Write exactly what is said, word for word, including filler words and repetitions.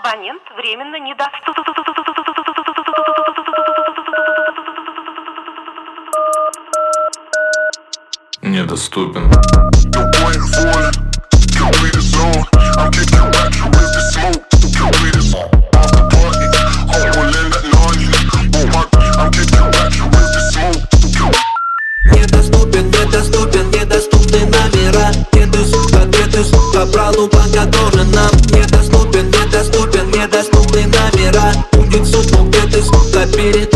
Абонент временно недоступен. Недоступен. Недоступен, недоступен, недоступны номера. Где ты, сука, где ты, сука, брал у банка должен нам. Недоступен, недоступен, недоступны номера. Будет суд, ну где ты, сука, перед